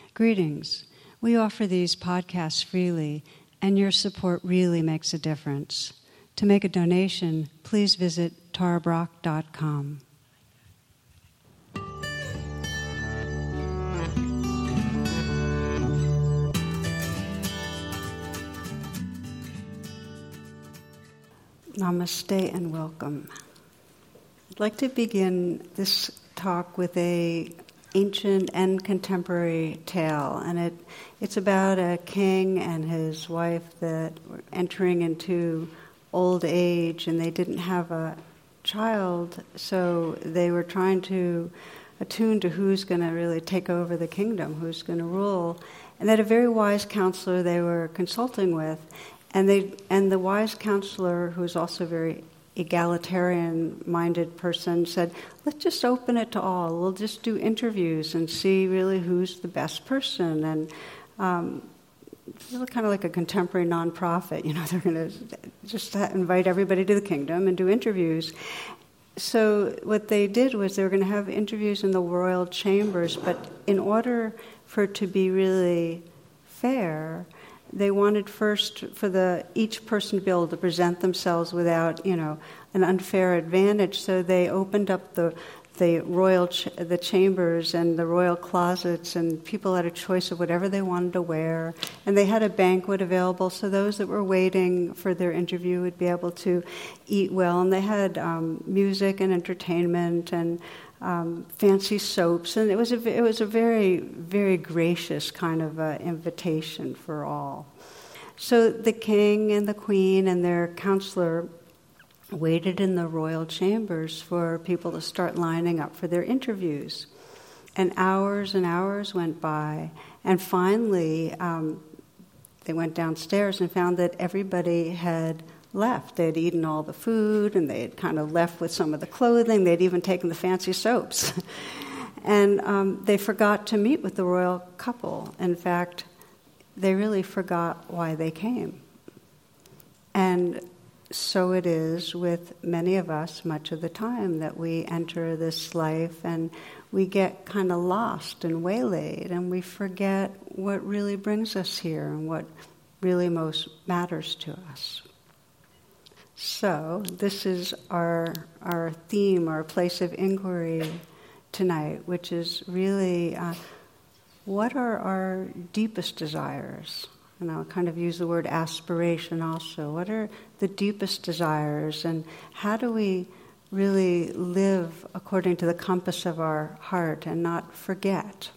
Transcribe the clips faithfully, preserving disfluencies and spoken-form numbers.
Greetings. We offer these podcasts freely, and your support really makes a difference. To make a donation, please visit tara brach dot com. Namaste and welcome. I'd like to begin this talk with a ancient and contemporary tale, and it it's about a king and his wife that were entering into old age, and they didn't have a child, so they were trying to attune to who's going to really take over the kingdom, who's going to rule, and they had a very wise counselor they were consulting with. And they and the wise counselor, who was also a very egalitarian-minded person, said, let's just open it to all. We'll just do interviews and see really who's the best person. And um, it's really kind of like a contemporary nonprofit. You know, they're going to just invite everybody to the kingdom and do interviews. So what they did was they were going to have interviews in the royal chambers, but in order for it to be really fair, they wanted first for the each person to be able to present themselves without, you know, an unfair advantage. So they opened up the the royal ch- the chambers and the royal closets, and people had a choice of whatever they wanted to wear. And they had a banquet available, so those that were waiting for their interview would be able to eat well. And they had um, music and entertainment and Um, fancy soaps, and it was a it was a very very gracious kind of uh, invitation for all. So the king and the queen and their counselor waited in the royal chambers for people to start lining up for their interviews, and hours and hours went by, and finally um, they went downstairs and found that everybody had left. They had eaten all the food, and they had kind of left with some of the clothing. They'd even taken the fancy soaps. and um, they forgot to meet with the royal couple. In fact, they really forgot why they came. And so it is with many of us much of the time that we enter this life and we get kind of lost and waylaid, and we forget what really brings us here and what really most matters to us. So this is our our theme, our place of inquiry tonight, which is really uh, what are our deepest desires? And I'll kind of use the word aspiration also. What are the deepest desires, and how do we really live according to the compass of our heart and not forget?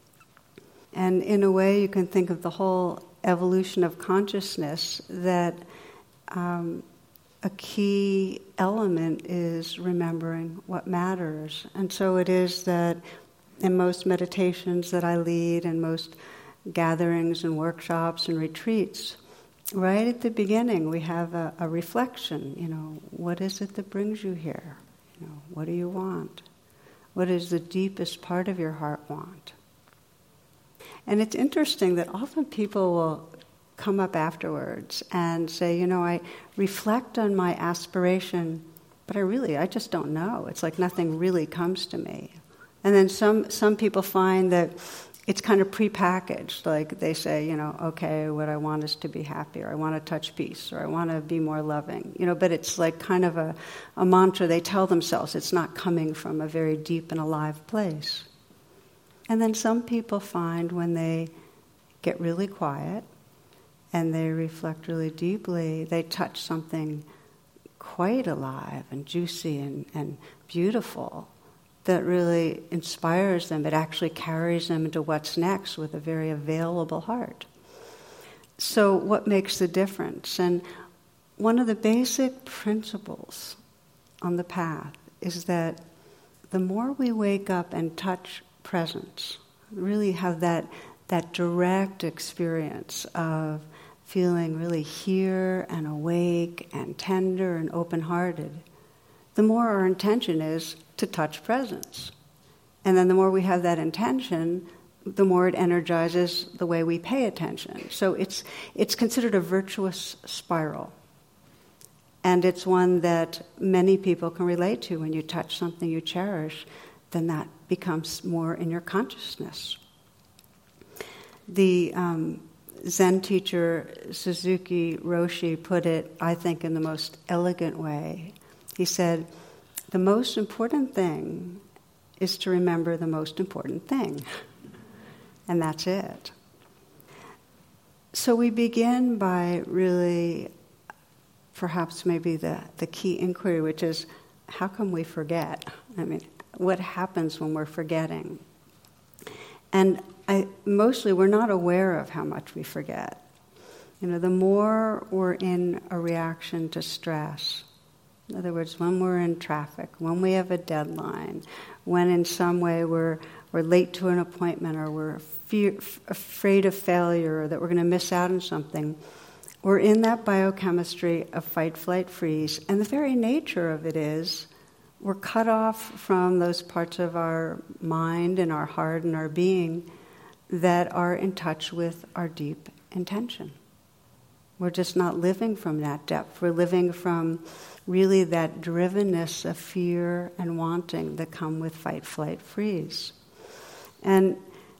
And in a way, you can think of the whole evolution of consciousness that um, a key element is remembering what matters. And so it is that in most meditations that I lead and most gatherings and workshops and retreats, right at the beginning we have a, a reflection. You know, what is it that brings you here? You know, what do you want? What does the deepest part of your heart want? And it's interesting that often people will come up afterwards and say, you know, I reflect on my aspiration, but I really, I just don't know. It's like nothing really comes to me. And then some some people find that it's kind of prepackaged. Like they say, you know, okay, what I want is to be happy, or I want to touch peace, or I want to be more loving. You know, but it's like kind of a, a mantra they tell themselves. It's not coming from a very deep and alive place. And then some people find when they get really quiet and they reflect really deeply, they touch something quite alive and juicy and, and beautiful that really inspires them. It actually carries them into what's next with a very available heart. So what makes the difference? And one of the basic principles on the path is that the more we wake up and touch presence, really have that, that direct experience of feeling really here and awake and tender and open-hearted, the more our intention is to touch presence. And then the more we have that intention, the more it energizes the way we pay attention. So it's it's considered a virtuous spiral. And it's one that many people can relate to. When you touch something you cherish, then that becomes more in your consciousness. The um, Zen teacher Suzuki Roshi put it, I think, in the most elegant way. He said, the most important thing is to remember the most important thing. And that's it. So we begin by really, perhaps maybe the, the key inquiry, which is, how come we forget? I mean, what happens when we're forgetting? And I, mostly we're not aware of how much we forget. You know, the more we're in a reaction to stress, in other words, when we're in traffic, when we have a deadline, when in some way we're we're late to an appointment, or we're fear, f- afraid of failure, or that we're going to miss out on something, we're in that biochemistry of fight, flight, freeze. And the very nature of it is we're cut off from those parts of our mind and our heart and our being that are in touch with our deep intention. We're just not living from that depth. We're living from really that drivenness of fear and wanting that come with fight, flight, freeze. And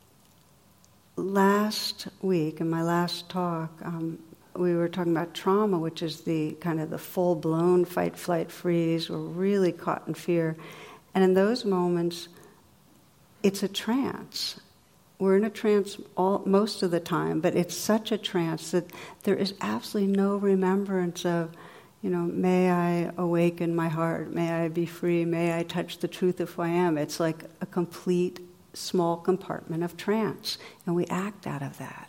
last week, in my last talk, um, we were talking about trauma, which is the kind of the full-blown fight, flight, freeze. We're really caught in fear. And in those moments, it's a trance. We're in a trance all, most of the time, but it's such a trance that there is absolutely no remembrance of, you know, may I awaken my heart, may I be free, may I touch the truth of who I am. It's like a complete small compartment of trance, and we act out of that.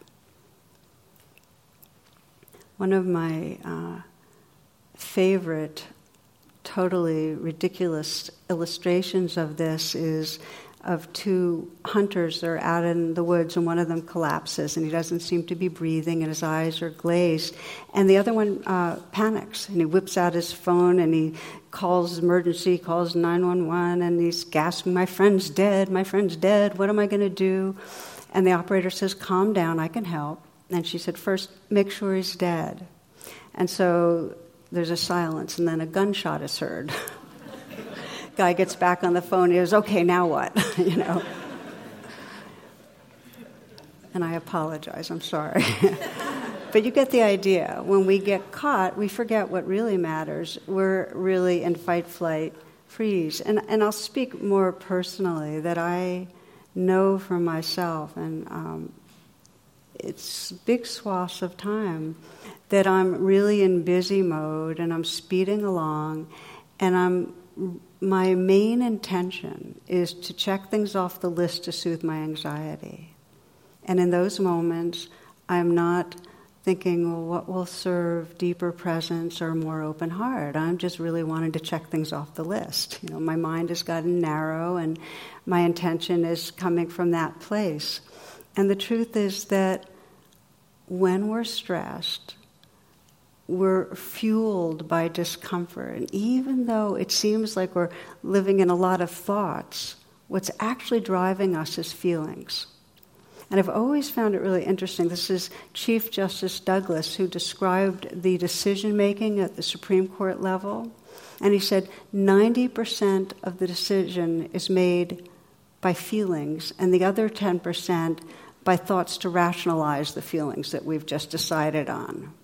One of my uh, favorite, totally ridiculous illustrations of this is of two hunters that are out in the woods, and one of them collapses, and he doesn't seem to be breathing, and his eyes are glazed. And the other one uh, panics, and he whips out his phone, and he calls emergency, calls nine one one, and he's gasping, my friend's dead, my friend's dead, what am I going to do? And the operator says, calm down, I can help. And she said, first, make sure he's dead. And so there's a silence, and then a gunshot is heard. Guy gets back on the phone, he goes, okay, now what? you know. And I apologize, I'm sorry. But you get the idea. When we get caught, we forget what really matters. We're really in fight, flight, freeze. And and I'll speak more personally that I know for myself, and um, it's big swaths of time that I'm really in busy mode, and I'm speeding along, and I'm my main intention is to check things off the list to soothe my anxiety. And in those moments, I'm not thinking, well, what will serve deeper presence or more open heart? I'm just really wanting to check things off the list. You know, my mind has gotten narrow, and my intention is coming from that place. And the truth is that when we're stressed, we're fueled by discomfort. And even though it seems like we're living in a lot of thoughts, what's actually driving us is feelings. And I've always found it really interesting. This is Chief Justice Douglas, who described the decision-making at the Supreme Court level. And he said ninety percent of the decision is made by feelings, and the other ten percent by thoughts to rationalize the feelings that we've just decided on.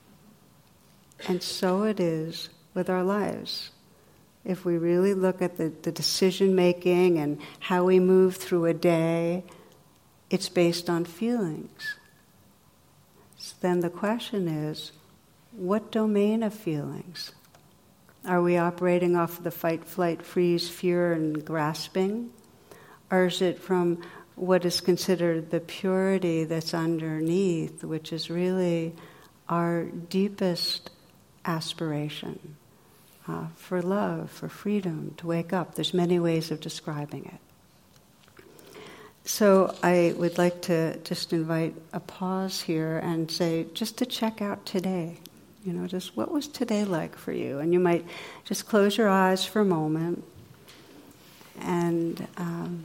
And so it is with our lives. If we really look at the, the decision-making and how we move through a day, it's based on feelings. So then the question is, what domain of feelings? Are we operating off the fight, flight, freeze, fear, and grasping? Or is it from what is considered the purity that's underneath, which is really our deepest aspiration uh, for love, for freedom, to wake up? There's many ways of describing it. So I would like to just invite a pause here and say, just to check out today. You know, just what was today like for you? And you might just close your eyes for a moment. And um,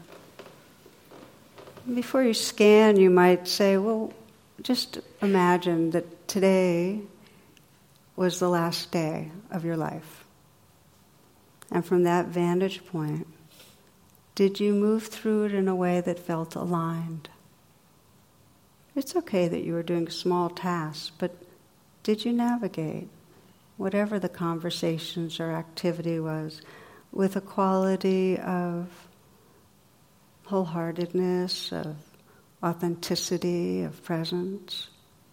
before you scan, you might say, well, just imagine that today was the last day of your life. And from that vantage point, did you move through it in a way that felt aligned? It's okay that you were doing small tasks, but did you navigate, whatever the conversations or activity was, with a quality of wholeheartedness, of authenticity, of presence?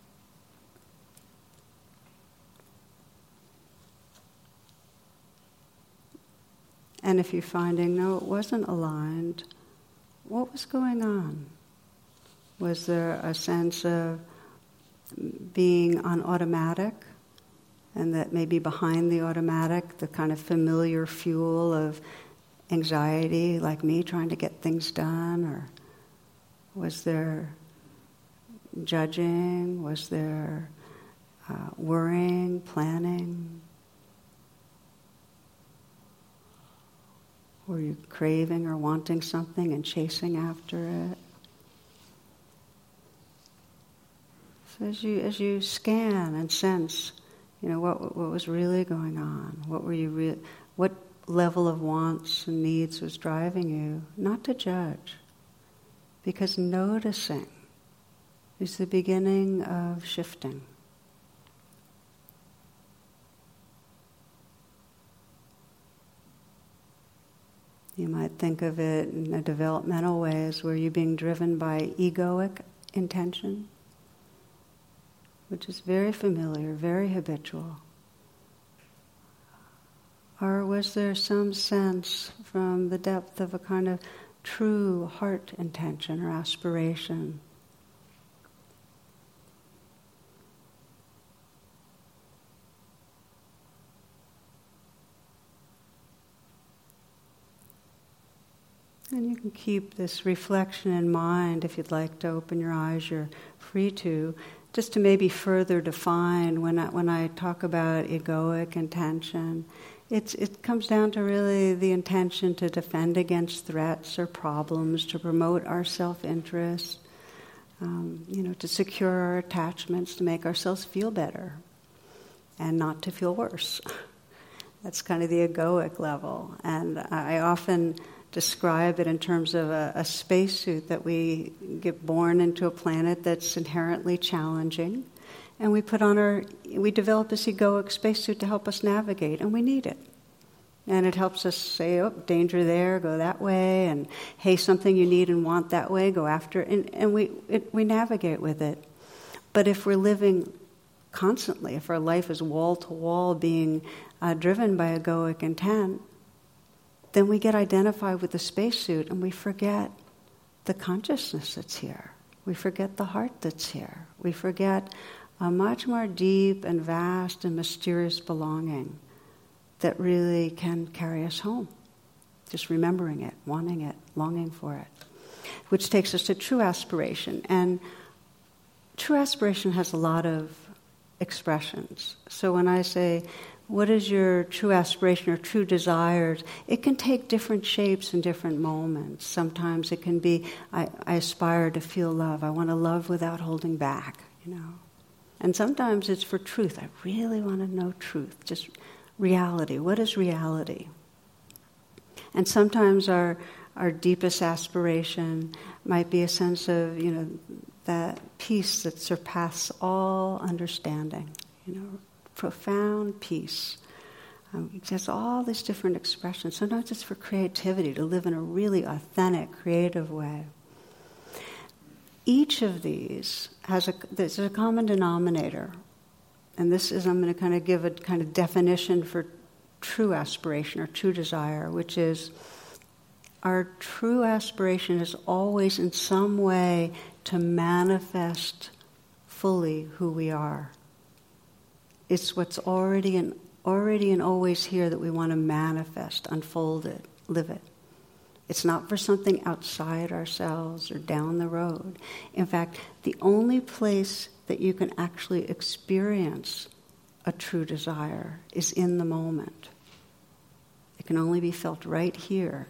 And if you're finding, no, it wasn't aligned, what was going on? Was there a sense of being on automatic, and that maybe behind the automatic, the kind of familiar fuel of anxiety, like me trying to get things done? Or was there judging? Was there uh, worrying, planning? Were you craving or wanting something and chasing after it? So as you as you scan and sense, you know, what what was really going on, what were you re- what level of wants and needs was driving you, not to judge, because noticing is the beginning of shifting. You might think of it in a developmental way as where you're being driven by egoic intention, which is very familiar, very habitual. Or was there some sense from the depth of a kind of true heart intention or aspiration? And you can keep this reflection in mind. If you'd like to open your eyes, you're free to. Just to maybe further define, when I, when I talk about egoic intention, it's, it comes down to really the intention to defend against threats or problems, to promote our self-interest, um, you know, to secure our attachments, to make ourselves feel better and not to feel worse. That's kind of the egoic level. And I often describe it in terms of a, a spacesuit that we get born into a planet that's inherently challenging, and we put on our, we develop this egoic spacesuit to help us navigate, and we need it. And it helps us say, oh, danger there, go that way, and hey, something you need and want that way, go after it, and, and we it, we navigate with it. But if we're living constantly, if our life is wall-to-wall being uh, driven by egoic intent, then we get identified with the spacesuit and we forget the consciousness that's here. We forget the heart that's here. We forget a much more deep and vast and mysterious belonging that really can carry us home. Just remembering it, wanting it, longing for it. Which takes us to true aspiration. And true aspiration has a lot of expressions. So when I say, what is your true aspiration or true desires? It can take different shapes in different moments. Sometimes it can be, I, I aspire to feel love. I want to love without holding back, you know. And sometimes it's for truth. I really want to know truth, just reality. What is reality? And sometimes our our deepest aspiration might be a sense of, you know, that peace that surpasses all understanding, you know, profound peace. Um, it has all these different expressions. Sometimes it's for creativity, to live in a really authentic, creative way. Each of these has a, there's a common denominator. And this is, I'm going to kind of give a kind of definition for true aspiration or true desire, which is our true aspiration is always in some way to manifest fully who we are. It's what's already and already and always here that we want to manifest, unfold it, live it. It's not for something outside ourselves or down the road. In fact, the only place that you can actually experience a true desire is in the moment. It can only be felt right here.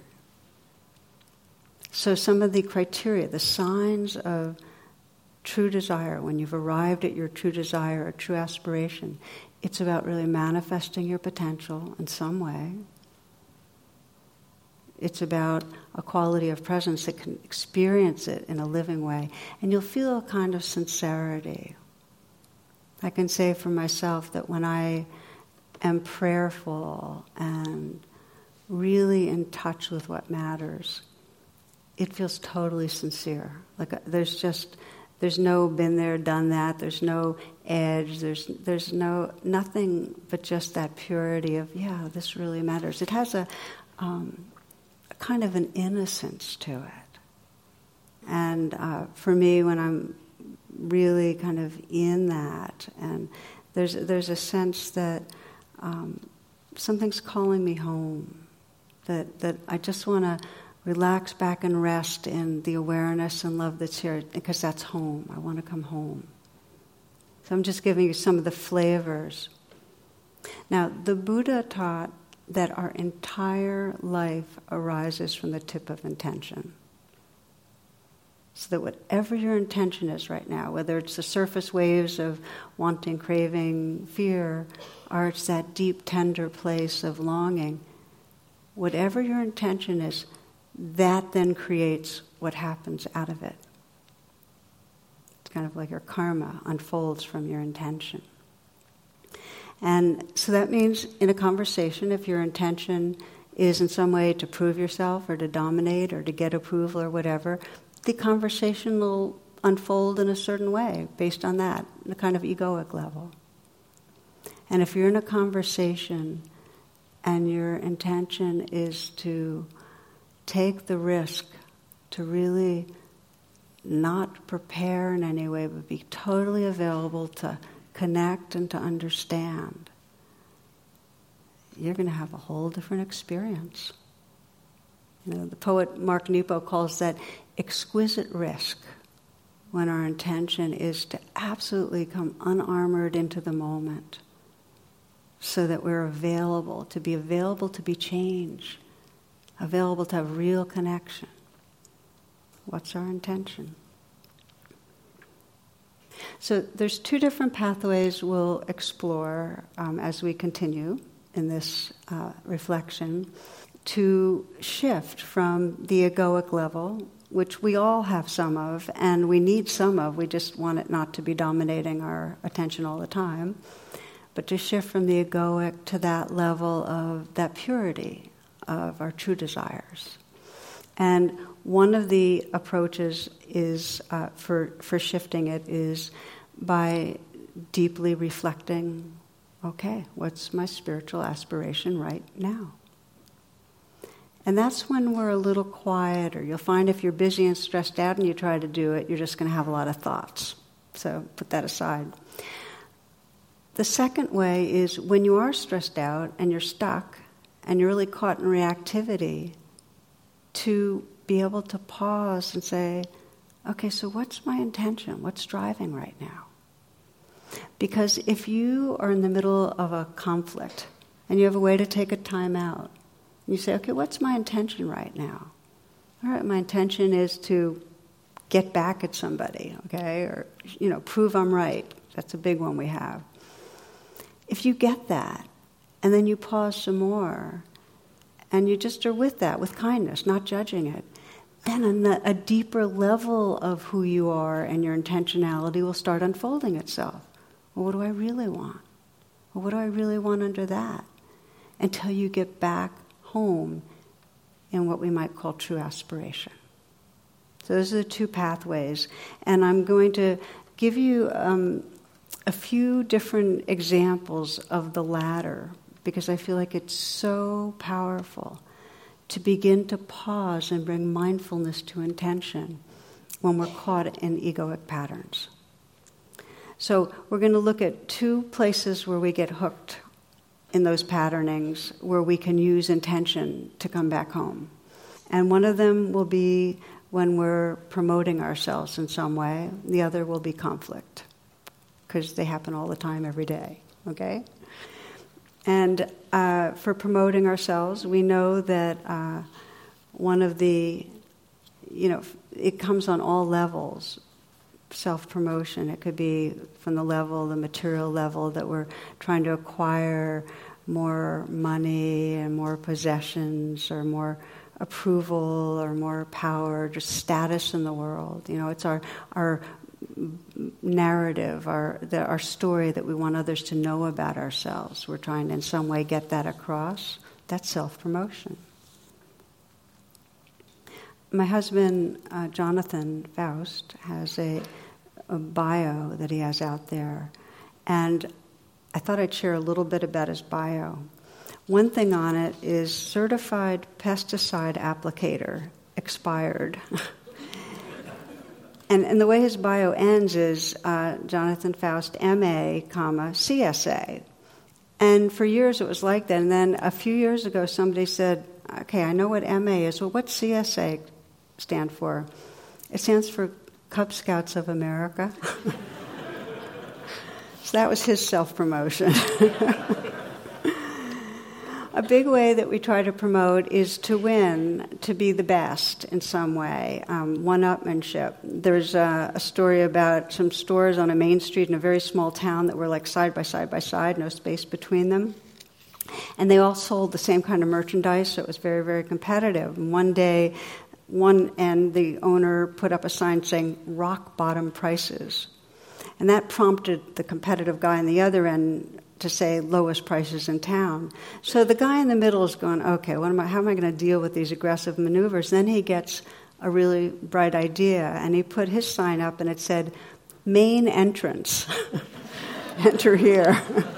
So some of the criteria, the signs of true desire, when you've arrived at your true desire or true aspiration, it's about really manifesting your potential in some way. It's about a quality of presence that can experience it in a living way. And you'll feel a kind of sincerity. I can say for myself that when I am prayerful and really in touch with what matters, it feels totally sincere. Like a, there's just, there's no been there, done that. There's no edge. There's there's no nothing but just that purity of, yeah, this really matters. It has a, um, a kind of an innocence to it. And uh, for me, when I'm really kind of in that, and there's there's a sense that um, something's calling me home, that that I just want to relax back and rest in the awareness and love that's here, because that's home. I want to come home. So I'm just giving you some of the flavors. Now, the Buddha taught that our entire life arises from the tip of intention. So that whatever your intention is right now, whether it's the surface waves of wanting, craving, fear, or it's that deep, tender place of longing, whatever your intention is, that then creates what happens out of it. It's kind of like your karma unfolds from your intention. And so that means in a conversation, if your intention is in some way to prove yourself or to dominate or to get approval or whatever, the conversation will unfold in a certain way based on that, in a kind of egoic level. And if you're in a conversation and your intention is to take the risk to really not prepare in any way, but be totally available to connect and to understand, you're going to have a whole different experience. You know, the poet Mark Nepo calls that exquisite risk, when our intention is to absolutely come unarmored into the moment so that we're available, to be available to be changed, available to have real connection. What's our intention? So there's two different pathways we'll explore um, as we continue in this uh, reflection to shift from the egoic level, which we all have some of, and we need some of. We just want it not to be dominating our attention all the time, but to shift from the egoic to that level of that purity of our true desires. And one of the approaches is uh, for for shifting it is by deeply reflecting, okay, what's my spiritual aspiration right now? And that's when we're a little quieter. You'll find if you're busy and stressed out and you try to do it, you're just going to have a lot of thoughts. So put that aside. The second way is when you are stressed out and you're stuck and you're really caught in reactivity, to be able to pause and say, okay, so what's my intention? What's driving right now? Because if you are in the middle of a conflict and you have a way to take a time out, you say, okay, what's my intention right now? All right, my intention is to get back at somebody, okay, or, you know, prove I'm right. That's a big one we have. If you get that, and then you pause some more, and you just are with that, with kindness, not judging it, then a, a deeper level of who you are and your intentionality will start unfolding itself. Well, what do I really want? Well, what do I really want under that? Until you get back home in what we might call true aspiration. So those are the two pathways. And I'm going to give you um, a few different examples of the latter, because I feel like it's so powerful to begin to pause and bring mindfulness to intention when we're caught in egoic patterns. So we're going to look at two places where we get hooked in those patternings, where we can use intention to come back home. And one of them will be when we're promoting ourselves in some way. The other will be conflict, because they happen all the time, every day, okay? And uh, for promoting ourselves, we know that uh, one of the, you know, it comes on all levels, self-promotion. It could be from the level, the material level, that we're trying to acquire more money and more possessions or more approval or more power, just status in the world. You know, it's our our narrative, our the, our story that we want others to know about ourselves. We're trying to in some way get that across. That's self-promotion. My husband, uh, Jonathan Faust, has a, a bio that he has out there, and I thought I'd share a little bit about his bio. One thing on it is certified pesticide applicator, expired. and, and the way his bio ends is uh, Jonathan Faust, M A, comma, C S A. And for years it was like that. And then a few years ago somebody said, okay, I know what M A is. Well, what's C S A stand for? It stands for Cub Scouts of America. So that was his self-promotion. A big way that we try to promote is to win, to be the best in some way, um, one-upmanship. There's a, a story about some stores on a main street in a very small town that were like side by side by side, no space between them. And they all sold the same kind of merchandise, so it was very, very competitive. And one day, one end, the owner put up a sign saying, rock bottom prices. And that prompted the competitive guy on the other end to say lowest prices in town. So the guy in the middle is going, okay, what am I, how am I going to deal with these aggressive maneuvers? Then he gets a really bright idea, and he put his sign up, and it said, main entrance. Enter here.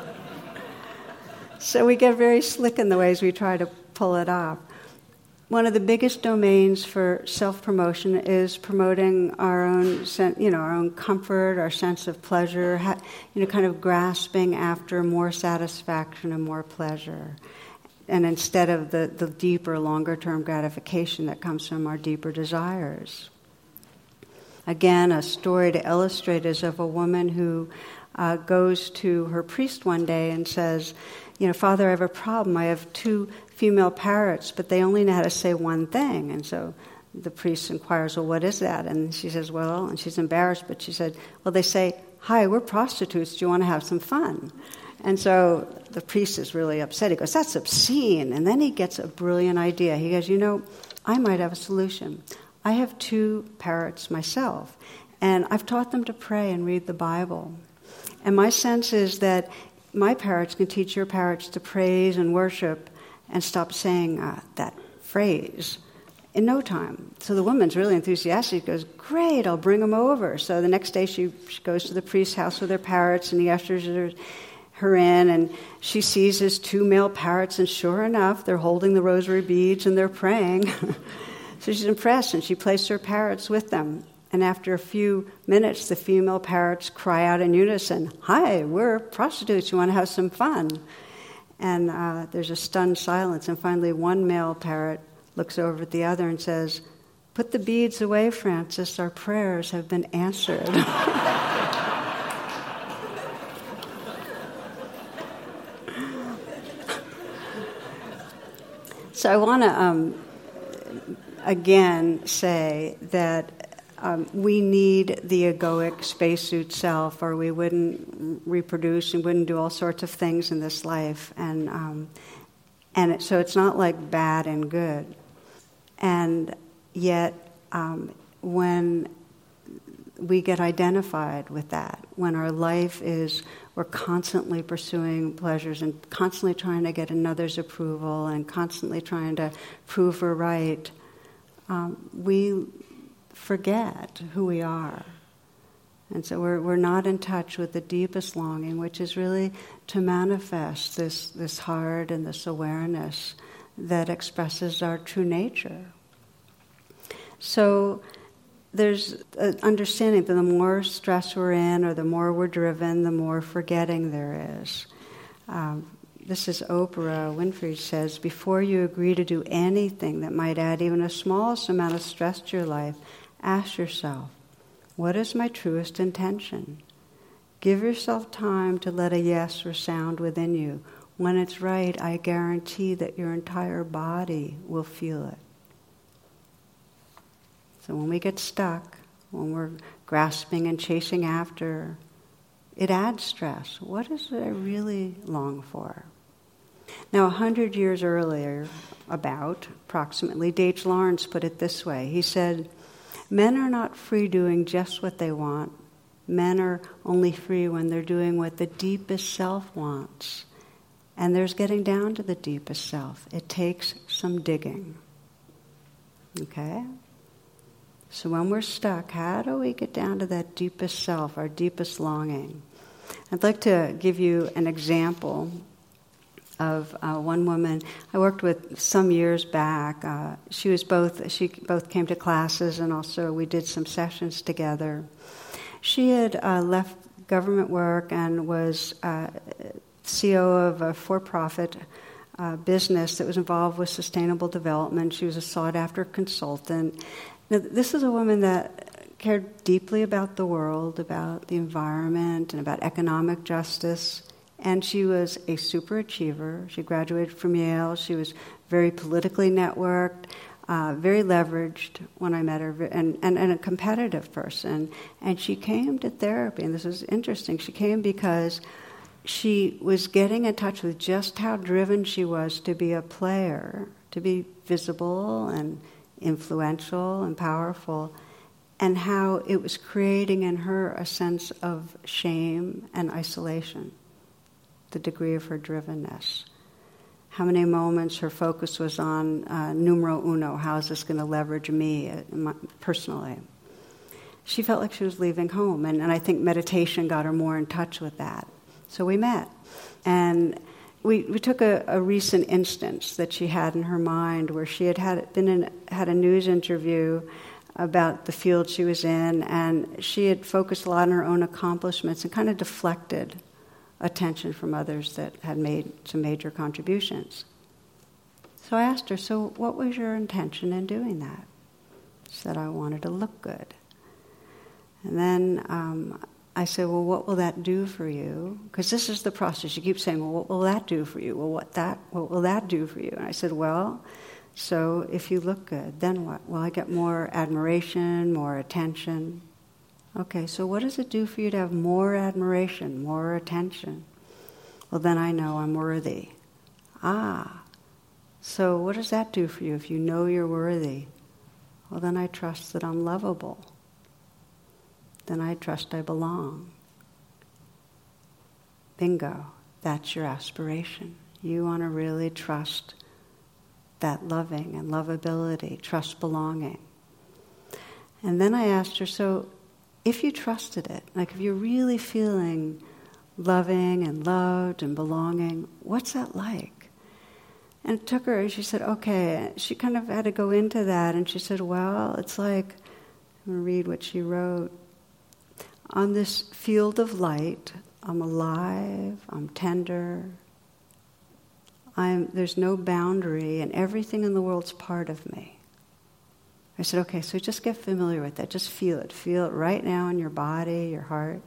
So we get very slick in the ways we try to pull it off. One of the biggest domains for self-promotion is promoting our own, you know, our own comfort, our sense of pleasure, you know, kind of grasping after more satisfaction and more pleasure, and instead of the, the deeper, longer-term gratification that comes from our deeper desires. Again, a story to illustrate is of a woman who uh, goes to her priest one day and says, you know, Father, I have a problem. I have two female parrots, but they only know how to say one thing. And so the priest inquires, well, what is that? And she says, well, and she's embarrassed, but she said, well, they say, hi, we're prostitutes. Do you want to have some fun? And so the priest is really upset. He goes, that's obscene. And then he gets a brilliant idea. He goes, you know, I might have a solution. I have two parrots myself, and I've taught them to pray and read the Bible. And my sense is that my parrots can teach your parrots to praise and worship and stop saying uh, that phrase in no time. So the woman's really enthusiastic. She goes, great, I'll bring them over. So the next day she, she goes to the priest's house with her parrots, and he ushers her, her in, and she sees his two male parrots, and sure enough, they're holding the rosary beads and they're praying. So she's impressed, and she placed her parrots with them. And after a few minutes, the female parrots cry out in unison, hi, we're prostitutes, you want to have some fun? And uh, there's a stunned silence, and finally one male parrot looks over at the other and says, put the beads away, Francis, our prayers have been answered. So I want to, um, again, say that Um, we need the egoic spacesuit self, or we wouldn't reproduce and wouldn't do all sorts of things in this life. And um, and it, so it's not like bad and good. And yet, um, when we get identified with that, when our life is, we're constantly pursuing pleasures and constantly trying to get another's approval and constantly trying to prove we're right, um, we forget who we are. And so we're we're not in touch with the deepest longing, which is really to manifest this, this heart and this awareness that expresses our true nature. So there's an understanding that the more stress we're in or the more we're driven, the more forgetting there is. Um, This is Oprah Winfrey says, before you agree to do anything that might add even a smallest amount of stress to your life, ask yourself, what is my truest intention? Give yourself time to let a yes resound within you. When it's right, I guarantee that your entire body will feel it. So when we get stuck, when we're grasping and chasing after, it adds stress. What is it I really long for? Now, a hundred years earlier, about, approximately, D H Lawrence put it this way. He said, men are not free doing just what they want. Men are only free when they're doing what the deepest self wants. And there's getting down to the deepest self. It takes some digging. Okay? So when we're stuck, how do we get down to that deepest self, our deepest longing? I'd like to give you an example of uh, one woman I worked with some years back. Uh, she was both, she both came to classes, and also we did some sessions together. She had uh, left government work and was uh, C E O of a for-profit uh, business that was involved with sustainable development. She was a sought-after consultant. Now, this is a woman that cared deeply about the world, about the environment, and about economic justice. And she was a super achiever. She graduated from Yale. She was very politically networked, uh, very leveraged when I met her, and, and, and a competitive person. And she came to therapy, and this is interesting. She came because she was getting in touch with just how driven she was to be a player, to be visible and influential and powerful, and how it was creating in her a sense of shame and isolation, the degree of her drivenness. How many moments her focus was on uh, numero uno, how is this going to leverage me uh, my, personally? She felt like she was leaving home, and, and I think meditation got her more in touch with that. So we met, and we, we took a, a recent instance that she had in her mind where she had had, been in, had a news interview about the field she was in, and she had focused a lot on her own accomplishments and kind of deflected attention from others that had made some major contributions. So I asked her, so what was your intention in doing that? She said, I wanted to look good. And then um, I said, well, what will that do for you? Because this is the process. You keep saying, well, what will that do for you? Well, what that? What will that do for you? And I said, well, so if you look good, then what? Well, I get more admiration, more attention. Okay, so what does it do for you to have more admiration, more attention? Well, then I know I'm worthy. Ah, so what does that do for you if you know you're worthy? Well, then I trust that I'm lovable. Then I trust I belong. Bingo, that's your aspiration. You want to really trust that loving and lovability, trust belonging. And then I asked her, so if you trusted it, like if you're really feeling loving and loved and belonging, what's that like? And it took her, and she said, okay. She kind of had to go into that, and she said, well, it's like, I'm going to read what she wrote. On this field of light, I'm alive, I'm tender, I'm, there's no boundary, and everything in the world's part of me. I said, okay, so just get familiar with that. Just feel it. Feel it right now in your body, your heart.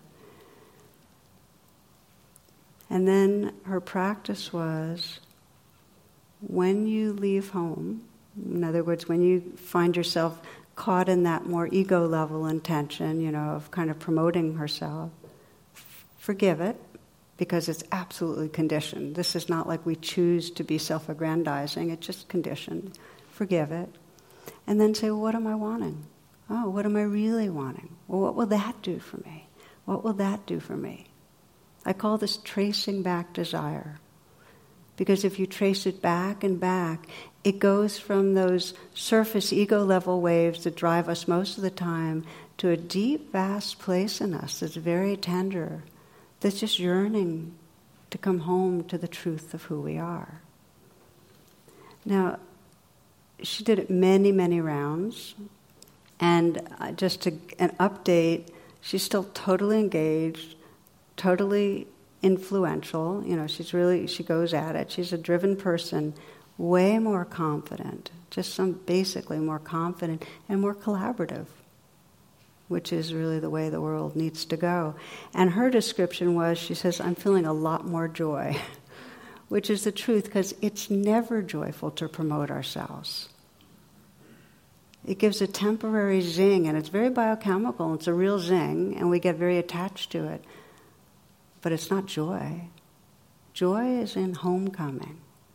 And then her practice was, when you leave home, in other words, when you find yourself caught in that more ego level intention, you know, of kind of promoting herself, f- forgive it, because it's absolutely conditioned. This is not like we choose to be self-aggrandizing. It's just conditioned. Forgive it. And then say, well, what am I wanting? Oh, what am I really wanting? Well, what will that do for me? What will that do for me? I call this tracing back desire. Because if you trace it back and back, it goes from those surface ego level waves that drive us most of the time to a deep, vast place in us that's very tender, that's just yearning to come home to the truth of who we are. Now, she did it many, many rounds, and just to, an update, she's still totally engaged, totally influential. You know, she's really, she goes at it. She's a driven person, way more confident, just some basically more confident and more collaborative, which is really the way the world needs to go. And her description was, she says, I'm feeling a lot more joy, which is the truth, because it's never joyful to promote ourselves. It gives a temporary zing, and it's very biochemical, it's a real zing, and we get very attached to it. But it's not joy. Joy is in homecoming.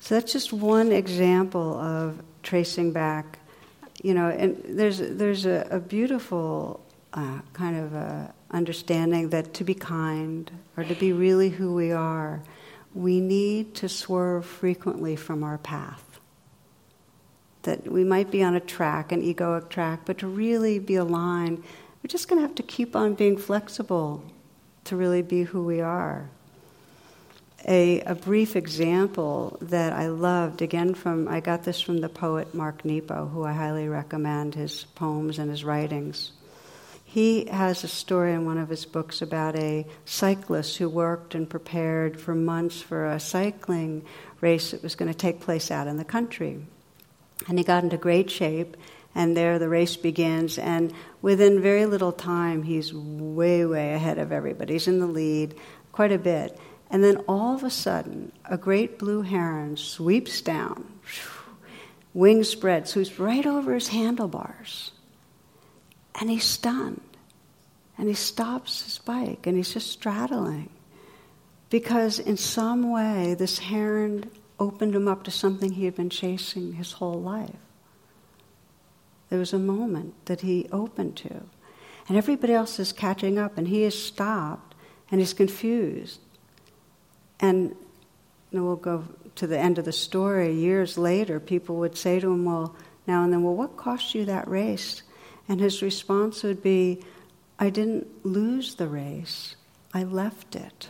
So that's just one example of tracing back, you know, and there's there's a, a beautiful uh, kind of a understanding that to be kind or to be really who we are, we need to swerve frequently from our path. That we might be on a track, an egoic track, but to really be aligned, we're just going to have to keep on being flexible to really be who we are. A, a brief example that I loved, again from, I got this from the poet Mark Nepo, who I highly recommend his poems and his writings. He has a story in one of his books about a cyclist who worked and prepared for months for a cycling race that was going to take place out in the country. And he got into great shape, and there the race begins, and within very little time he's way, way ahead of everybody. He's in the lead quite a bit. And then all of a sudden, a great blue heron sweeps down, wings spread, sweeps right over his handlebars. And he's stunned. And he stops his bike, and he's just straddling. Because in some way, this heron opened him up to something he had been chasing his whole life. There was a moment that he opened to. And everybody else is catching up, and he is stopped, and he's confused. And you know, we'll go to the end of the story. Years later, people would say to him, well, now and then, well, what cost you that race? And his response would be, I didn't lose the race, I left it.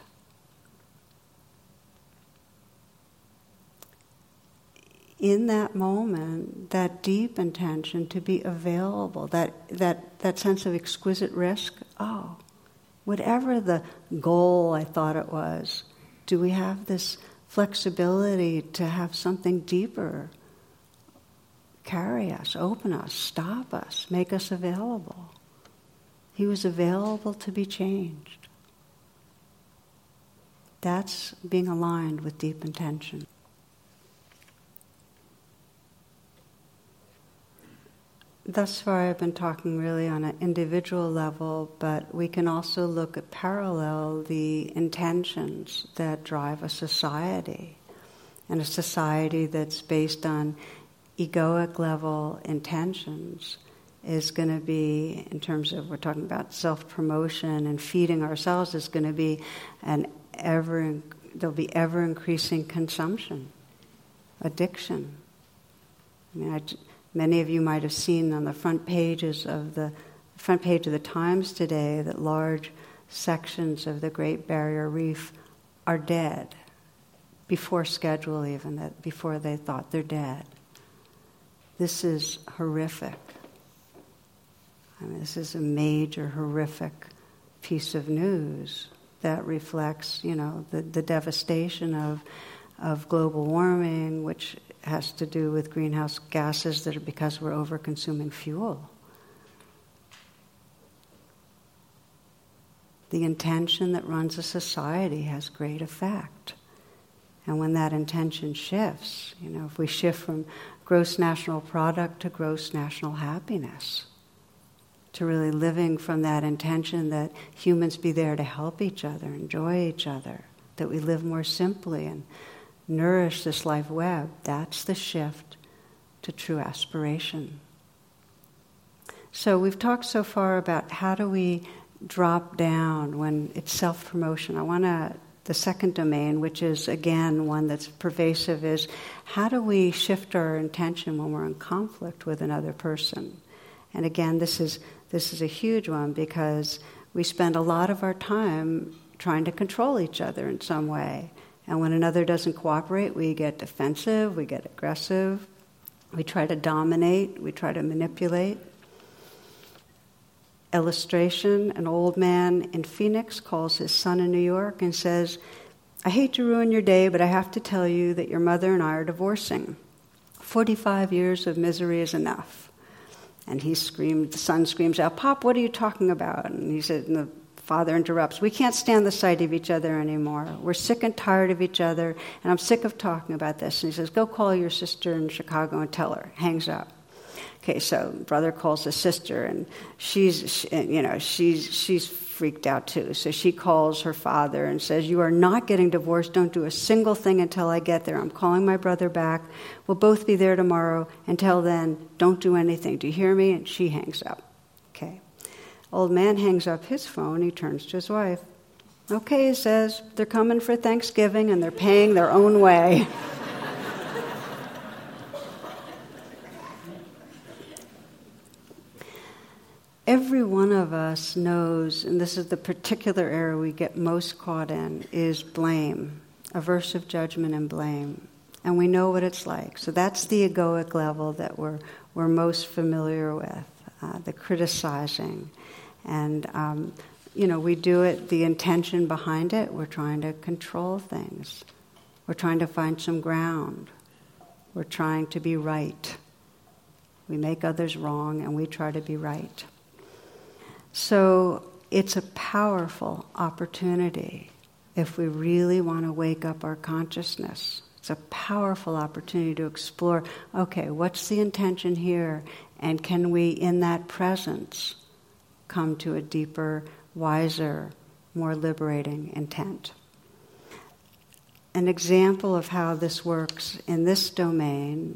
In that moment, that deep intention to be available, that, that, that sense of exquisite risk, oh, whatever the goal I thought it was, do we have this flexibility to have something deeper carry us, open us, stop us, make us available? He was available to be changed. That's being aligned with deep intention. Thus far I've been talking really on an individual level, but we can also look at parallel the intentions that drive a society. And a society that's based on egoic level intentions is going to be, in terms of, we're talking about self-promotion and feeding ourselves, is going to be an ever, there'll be ever increasing consumption, addiction. I mean, I, Many of you might have seen on the front pages of the front page of the Times today that large sections of the Great Barrier Reef are dead before schedule, even that before they thought they're dead. This is horrific. I mean, this is a major horrific piece of news that reflects, you know, the, the devastation of of global warming, which has to do with greenhouse gases that are because we're over-consuming fuel. The intention that runs a society has great effect. And when that intention shifts, you know, if we shift from gross national product to gross national happiness, to really living from that intention that humans be there to help each other, enjoy each other, that we live more simply and nourish this life web, that's the shift to true aspiration. So we've talked so far about how do we drop down when it's self-promotion. I want to, the second domain, which is again one that's pervasive, is how do we shift our intention when we're in conflict with another person? And again, this is this is a huge one because we spend a lot of our time trying to control each other in some way. And when another doesn't cooperate, we get defensive, we get aggressive, we try to dominate, we try to manipulate. Illustration, an old man in Phoenix calls his son in New York and says, I hate to ruin your day, but I have to tell you that your mother and I are divorcing. Forty-five years of misery is enough. And he screamed, the son screams out, Pop, what are you talking about? And he said, and the father interrupts, we can't stand the sight of each other anymore. We're sick and tired of each other, and I'm sick of talking about this. And he says, go call your sister in Chicago and tell her. Hangs up. Okay, so brother calls the sister, and she's, she, you know, she's she's freaked out too. So she calls her father and says, "You are not getting divorced. Don't do a single thing until I get there. I'm calling my brother back. We'll both be there tomorrow. Until then, don't do anything. Do you hear me?" And she hangs up. Okay. Old man hangs up his phone. He turns to his wife. "Okay," he says, "they're coming for Thanksgiving, and they're paying their own way." Every one of us knows, and this is the particular area we get most caught in, is blame, aversive judgment and blame. And we know what it's like. So that's the egoic level that we're, we're most familiar with, uh, the criticizing. And, um, you know, we do it, the intention behind it, we're trying to control things. We're trying to find some ground. We're trying to be right. We make others wrong, and we try to be right. So it's a powerful opportunity if we really want to wake up our consciousness. It's a powerful opportunity to explore, okay, what's the intention here? And can we, in that presence, come to a deeper, wiser, more liberating intent? An example of how this works in this domain,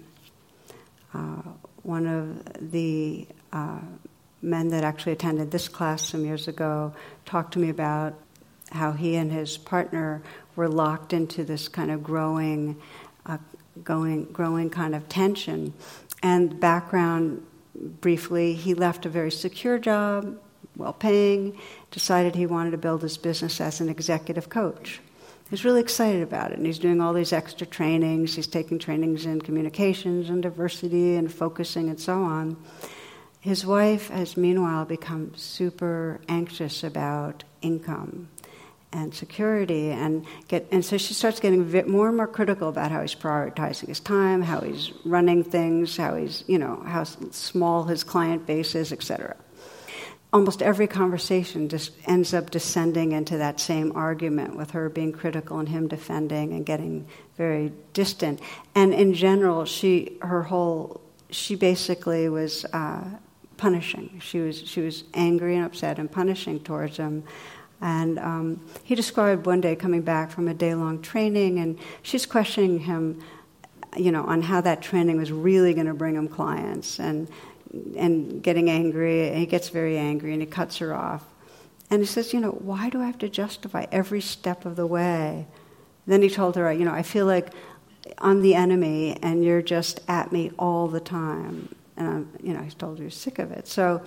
uh, one of the uh, men that actually attended this class some years ago talked to me about how he and his partner were locked into this kind of growing, uh, going, growing kind of tension. And background, briefly, he left a very secure job, well-paying, decided he wanted to build his business as an executive coach. He's really excited about it, and he's doing all these extra trainings. He's taking trainings in communications and diversity and focusing and so on. His wife has meanwhile become super anxious about income and security, and get and so she starts getting more and more critical about how he's prioritizing his time, how he's running things, how he's, you know, how small his client base is, et cetera. Almost every conversation just ends up descending into that same argument, with her being critical and him defending and getting very distant. And in general, she her whole she basically was uh, punishing. She was she was angry and upset and punishing towards him. And um, he described one day coming back from a day-long training, and she's questioning him, you know, on how that training was really going to bring him clients, and and getting angry. And he gets very angry, and he cuts her off. And he says, you know, why do I have to justify every step of the way? Then he told her, you know, I feel like I'm the enemy, and you're just at me all the time. And I'm, you know, he told her he was sick of it. So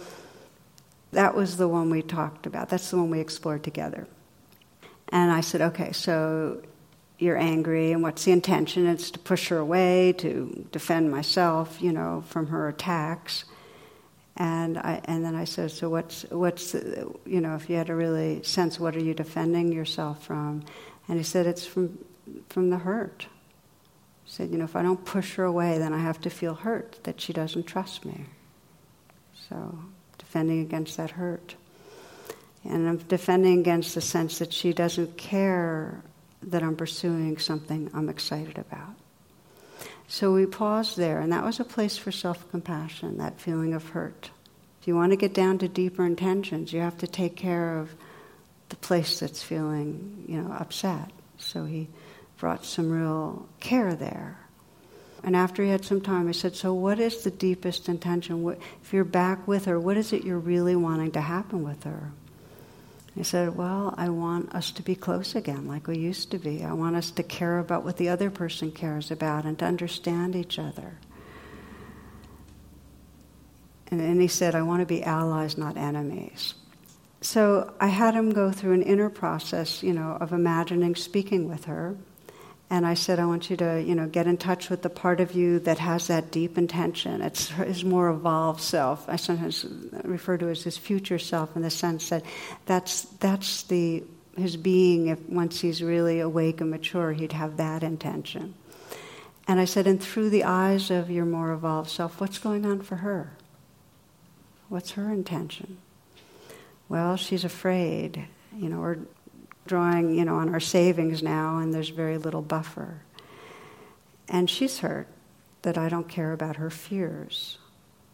that was the one we talked about. That's the one we explored together. And I said, okay, so you're angry, and what's the intention? It's to push her away, to defend myself, you know, from her attacks. And I, and then I said, so what's, what's, the, you know, if you had to really sense, what are you defending yourself from? And he said, it's from, from the hurt. He said, you know, if I don't push her away, then I have to feel hurt that she doesn't trust me. So defending against that hurt. And I'm defending against the sense that she doesn't care that I'm pursuing something I'm excited about. So we paused there, and that was a place for self-compassion, that feeling of hurt. If you want to get down to deeper intentions, you have to take care of the place that's feeling, you know, upset. So he brought some real care there. And after he had some time, I said, so what is the deepest intention? What, if you're back with her, what is it you're really wanting to happen with her? He said, well, I want us to be close again like we used to be. I want us to care about what the other person cares about and to understand each other. And then he said, I want to be allies, not enemies. So I had him go through an inner process, you know, of imagining speaking with her. And I said, I want you to, you know, get in touch with the part of you that has that deep intention. It's his more evolved self. I sometimes refer to it as his future self, in the sense that that's that's the his being. If once he's really awake and mature, he'd have that intention. And I said, and through the eyes of your more evolved self, what's going on for her? What's her intention? Well, she's afraid. You know, we're drawing, you know, on our savings now, and there's very little buffer. And she's hurt that I don't care about her fears.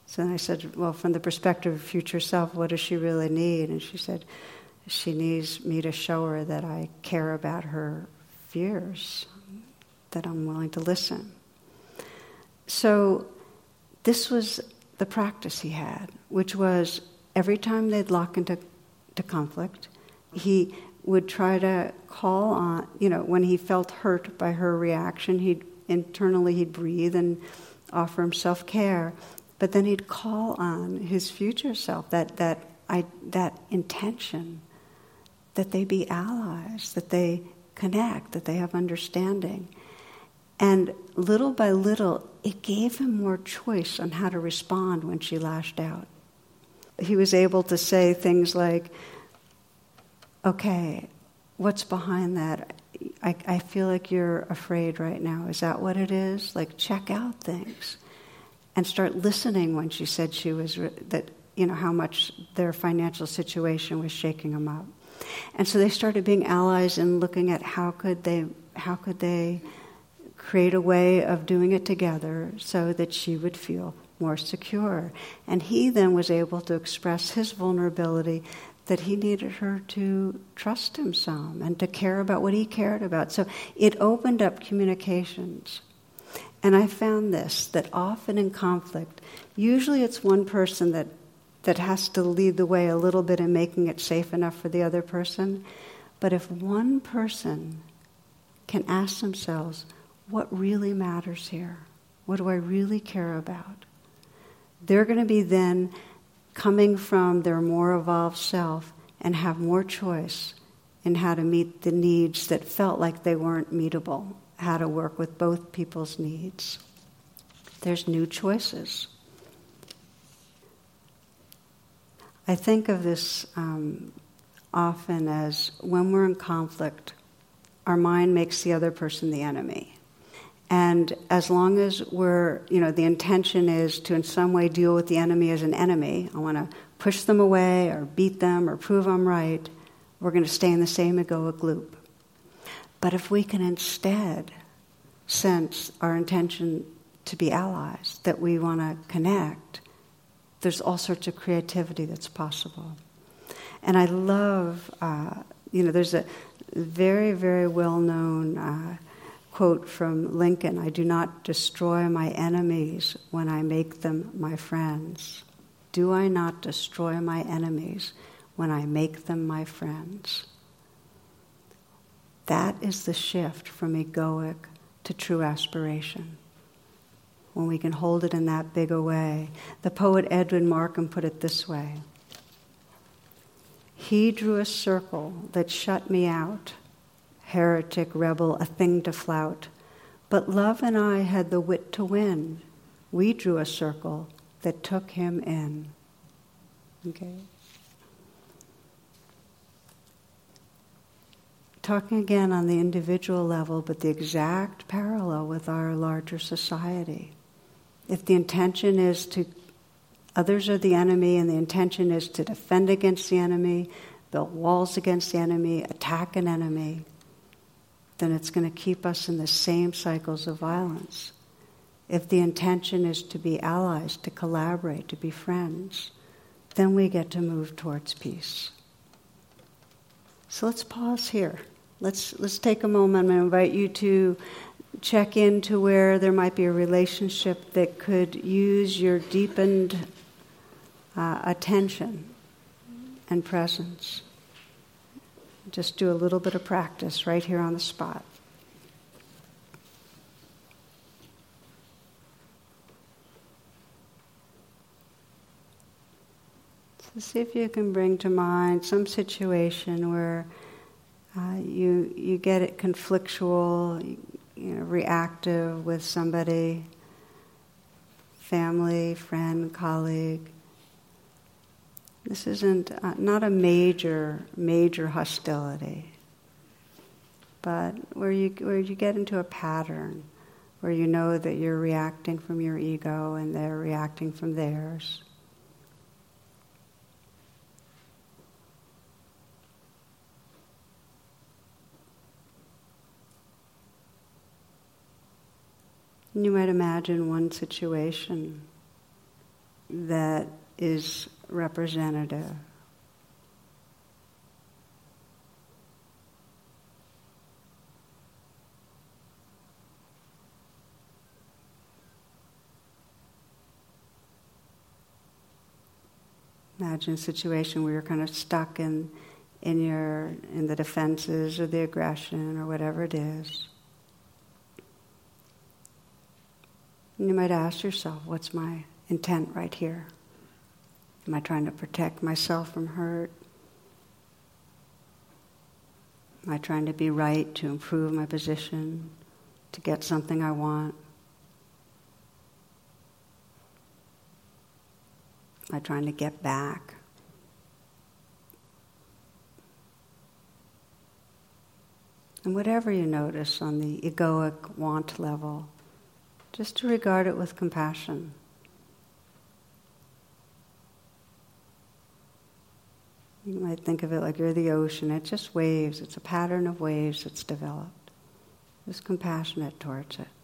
So then I said, well, from the perspective of future self, what does she really need? And she said, she needs me to show her that I care about her fears, that I'm willing to listen. So this was the practice he had, which was every time they'd lock into to conflict, he would try to call on, you know, when he felt hurt by her reaction, he'd internally he'd breathe and offer him self-care, but then he'd call on his future self, that that I, that intention, that they be allies, that they connect, that they have understanding. And little by little, it gave him more choice on how to respond when she lashed out. He was able to say things like, okay, what's behind that? I, I feel like you're afraid right now. Is that what it is? Like, check out things. And start listening when she said she was, that, you know, how much their financial situation was shaking them up. And so they started being allies and looking at how could they, how could they create a way of doing it together so that she would feel more secure. And he then was able to express his vulnerability, that he needed her to trust him some and to care about what he cared about. So it opened up communications. And I found this, that often in conflict, usually it's one person that, that has to lead the way a little bit in making it safe enough for the other person. But if one person can ask themselves, what really matters here? What do I really care about? They're going to be then coming from their more evolved self and have more choice in how to meet the needs that felt like they weren't meetable, how to work with both people's needs. There's new choices. I think of this um, often as when we're in conflict, our mind makes the other person the enemy. And as long as we're, you know, the intention is to in some way deal with the enemy as an enemy, I want to push them away or beat them or prove I'm right, we're going to stay in the same egoic loop. But if we can instead sense our intention to be allies, that we want to connect, there's all sorts of creativity that's possible. And I love, uh, you know, there's a very, very well-known uh, quote from Lincoln, I do not destroy my enemies when I make them my friends. Do I not destroy my enemies when I make them my friends? That is the shift from egoic to true aspiration, when we can hold it in that big a way. The poet Edwin Markham put it this way: he drew a circle that shut me out, heretic, rebel, a thing to flout. But love and I had the wit to win. We drew a circle that took him in. Okay? Talking again on the individual level, but the exact parallel with our larger society. If the intention is to, others are the enemy, and the intention is to defend against the enemy, build walls against the enemy, attack an enemy, then it's going to keep us in the same cycles of violence. If the intention is to be allies, to collaborate, to be friends, then we get to move towards peace. So let's pause here. Let's let's take a moment. I'm going to invite you to check into where there might be a relationship that could use your deepened uh, attention and presence. Just do a little bit of practice right here on the spot. So see if you can bring to mind some situation where uh, you you get it conflictual, you, you know, reactive with somebody, family, friend, colleague. This isn't, uh, not a major, major hostility, but where you where you get into a pattern, where you know that you're reacting from your ego and they're reacting from theirs. And you might imagine one situation that is representative. Imagine a situation where you're kind of stuck in in your in the defenses or the aggression or whatever it is. And you might ask yourself, what's my intent right here? Am I trying to protect myself from hurt? Am I trying to be right, to improve my position, to get something I want? Am I trying to get back? And whatever you notice on the egoic want level, just to regard it with compassion. You might think of it like you're the ocean. It just waves. It's a pattern of waves that's developed. Just compassionate towards it.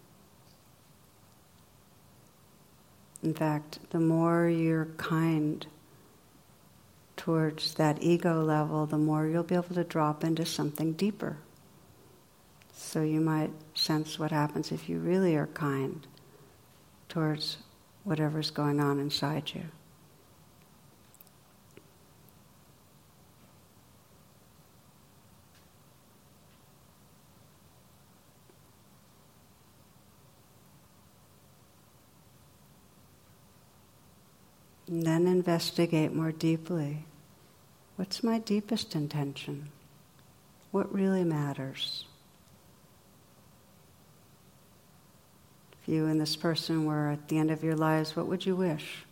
In fact, the more you're kind towards that ego level, the more you'll be able to drop into something deeper. So you might sense what happens if you really are kind towards whatever's going on inside you. And then investigate more deeply. What's my deepest intention? What really matters? If you and this person were at the end of your lives, what would you wish?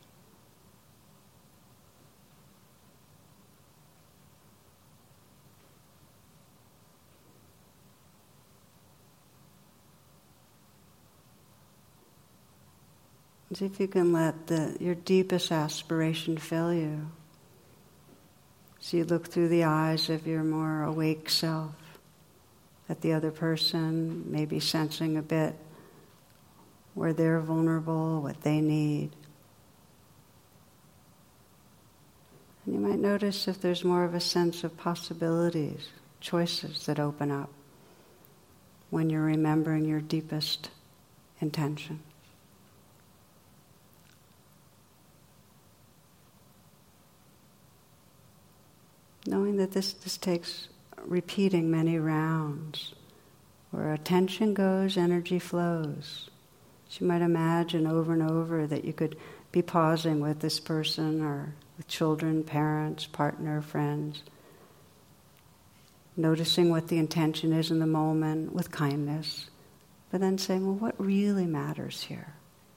See if you can let the, your deepest aspiration fill you. So you look through the eyes of your more awake self at the other person, maybe sensing a bit where they're vulnerable, what they need. And you might notice if there's more of a sense of possibilities, choices that open up when you're remembering your deepest intention. Knowing that this, this takes repeating many rounds. Where attention goes, energy flows. So you might imagine over and over that you could be pausing with this person or with children, parents, partner, friends. Noticing what the intention is in the moment with kindness. But then saying, well, what really matters here?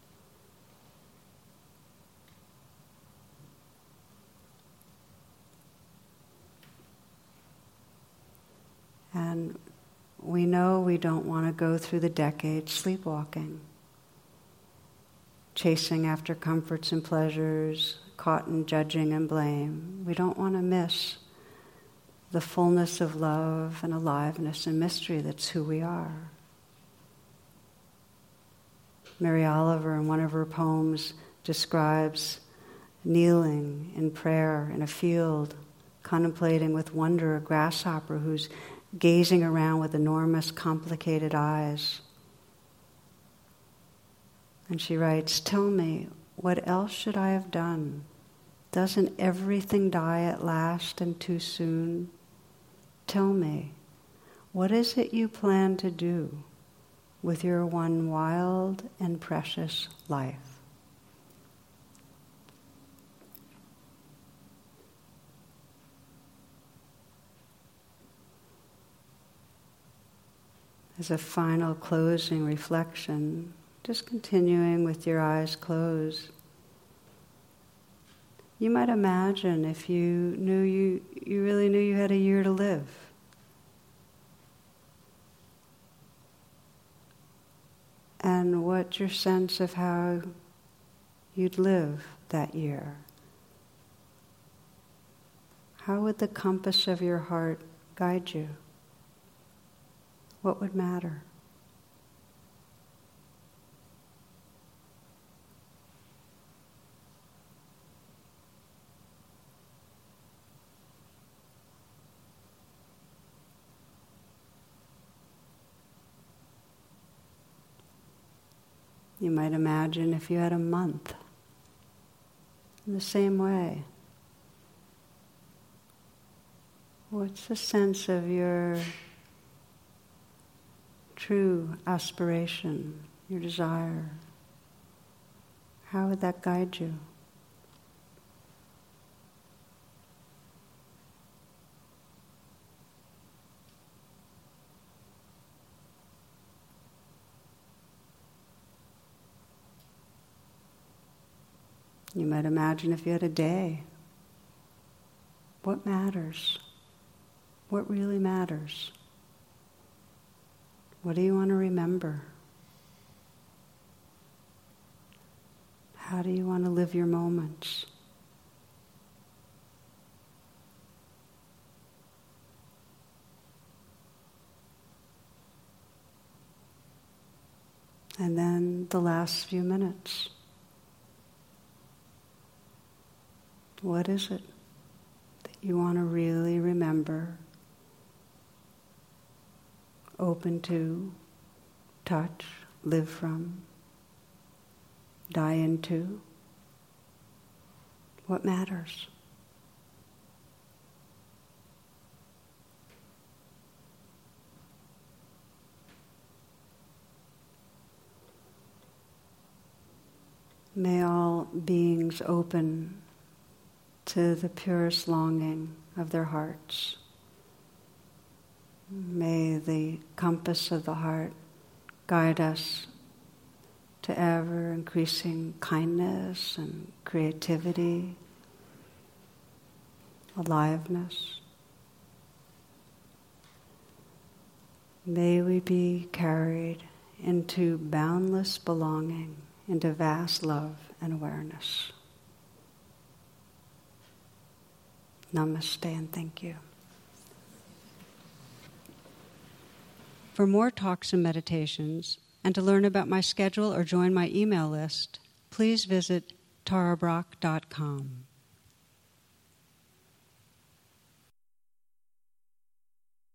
And we know we don't want to go through the decades sleepwalking, chasing after comforts and pleasures, caught in judging and blame. We don't want to miss the fullness of love and aliveness and mystery that's who we are. Mary Oliver, in one of her poems, describes kneeling in prayer in a field, contemplating with wonder a grasshopper who's gazing around with enormous, complicated eyes. And she writes, "Tell me, what else should I have done? Doesn't everything die at last and too soon? Tell me, what is it you plan to do with your one wild and precious life?" As a final closing reflection, just continuing with your eyes closed, you might imagine if you knew you, you really knew you had a year to live. And what's your sense of how you'd live that year? How would the compass of your heart guide you? What would matter? You might imagine if you had a month. In the same way. What's the sense of your true aspiration, your desire? How would that guide you? You might imagine if you had a day. What matters? What really matters? What do you want to remember? How do you want to live your moments? And then the last few minutes. What is it that you want to really remember, open to, touch, live from, die into? What matters? May all beings open to the purest longing of their hearts. May the compass of the heart guide us to ever increasing kindness and creativity, aliveness. May we be carried into boundless belonging, into vast love and awareness. Namaste and thank you. For more talks and meditations, and to learn about my schedule or join my email list, please visit tara brach dot com.